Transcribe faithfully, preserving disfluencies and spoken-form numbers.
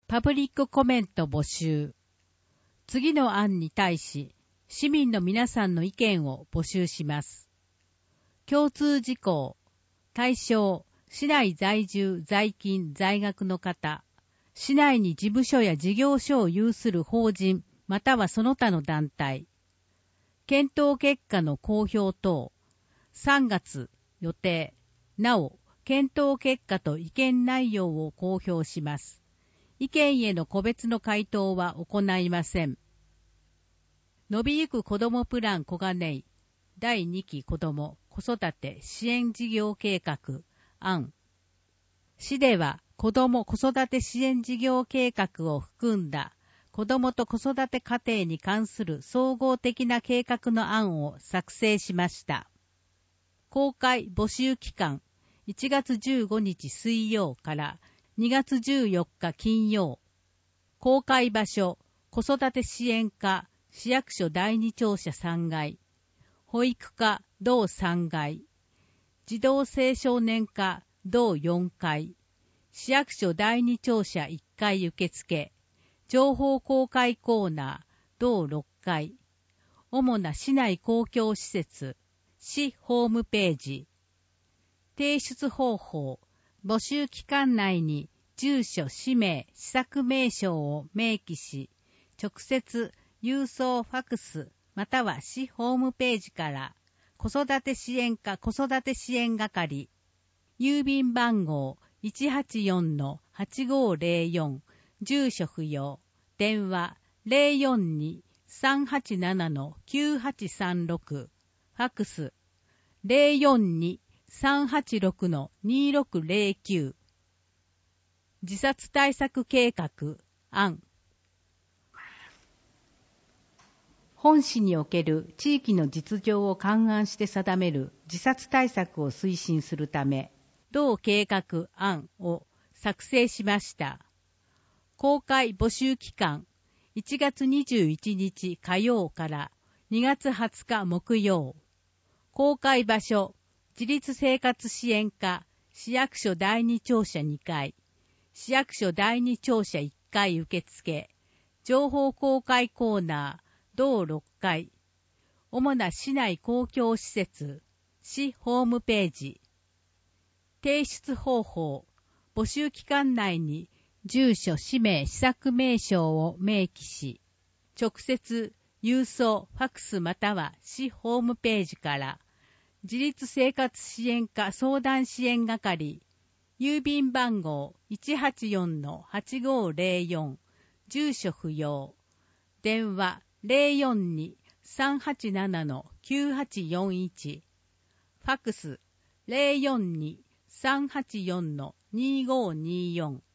パブリックコメント募集。次の案に対し、市民の皆さんの意見を募集します。共通事項。対象、市内在住、在勤、在学の方。市内に事務所や事業所を有する法人、またはその他の団体。検討結果の公表等。さんがつ予定。なお、検討結果と意見内容を公表します。意見への個別の回答は行いません。伸びゆく子どもプラン小金井だいにき子ども子育て支援事業計画案。市では子ども子育て支援事業計画を含んだ子どもと子育て家庭に関する総合的な計画の案を作成しました。公開募集期間いちがつじゅうごにち水曜からにがつじゅうよっか金曜。公開場所子育て支援課市役所だいに庁舎さんがい、保育課同さんがい、児童青少年課同よんかい、市役所だいに庁舎いっかい受付、情報公開コーナー同ろっかい、主な市内公共施設、市ホームページ。提出方法、募集期間内に住所、氏名、施策名称を明記し、直接、郵送ファクスまたは市ホームページから子育て支援課子育て支援係郵便番号 いちはちよんのはちごぜろよん 住所不要電話 ゼロよんに さんはちななのきゅうはちさんろく ファクス ゼロよんに さんはちろくのにろくぜろきゅう。自殺対策計画案。本市における地域の実情を勘案して定める自殺対策を推進するため、同計画案を作成しました。公開募集期間、いちがつにじゅういちにち火曜からにがつはつか木曜。公開場所、自立生活支援課、市役所だいに庁舎にかい、市役所だいに庁舎いっかい受付、情報公開コーナー、同ろっかい、主な市内公共施設、市ホームページ。提出方法、募集期間内に住所、氏名、施策名称を明記し、直接、郵送、ファクスまたは市ホームページから、自立生活支援課相談支援係、郵便番号 いちはちよんのはちごぜろよん、住所不要、電話ゼロよんに さんはちななのきゅうはちよんいち、ファクスゼロよんに さんはちよんのにごによん。